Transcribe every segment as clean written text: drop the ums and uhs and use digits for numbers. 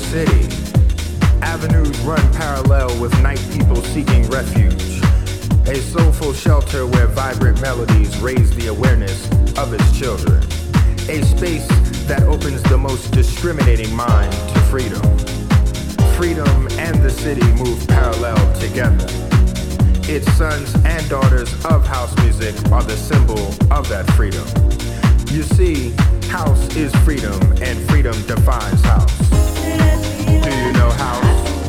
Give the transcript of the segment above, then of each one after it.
city. Avenues run parallel with night people seeking refuge. A soulful shelter where vibrant melodies raise the awareness of its children. A space that opens the most discriminating mind to freedom. Freedom and the city move parallel together. Its sons and daughters of house music are the symbol of that freedom. You see, house is freedom, and freedom defines house. Do you know house?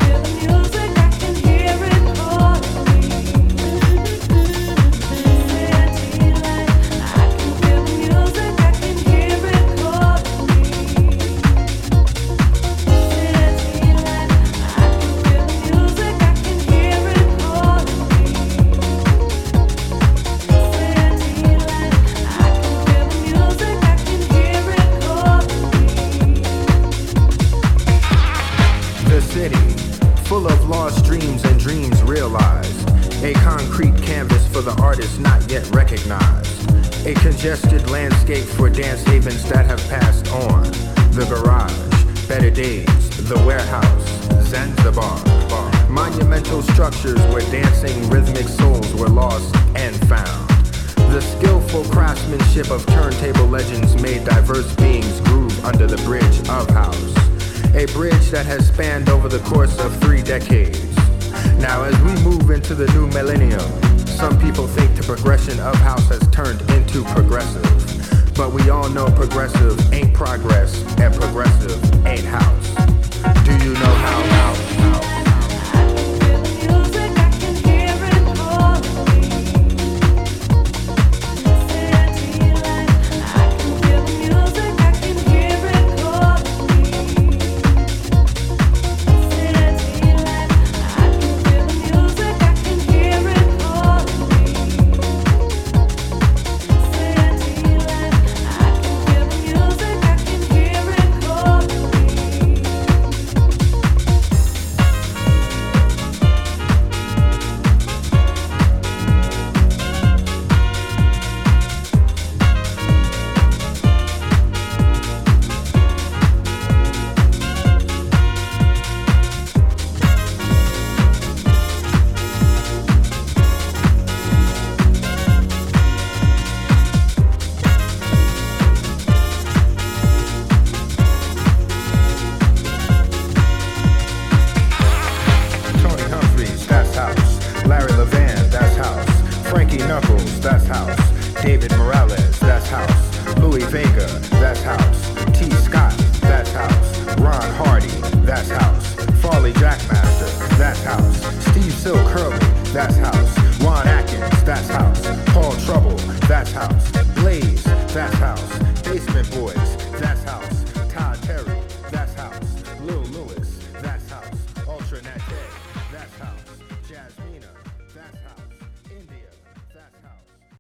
Full of lost dreams and dreams realized. A concrete canvas for the artist not yet recognized. A congested landscape for dance havens that have passed on. The garage, better days, the warehouse, Zanzibar. Monumental structures where dancing rhythmic souls were lost and found. The skillful craftsmanship of turntable legends made diverse beings groove under the bridge of house. A bridge that has spanned over the course of 3 decades. Now as we move into the new millennium, some people think the progression of house has turned into progressive. But we all know progressive ain't progress, and progressive ain't house. Do you know house? That's house. David Morales, that's house. Louis Vega, that's house. T. Scott, that's house. Ron Hardy, that's house. Farley Jackmaster, that's house. Steve Silk Hurley, that's house. Juan Atkins, that's house. Paul Trouble, that's house. Blaze, that's house.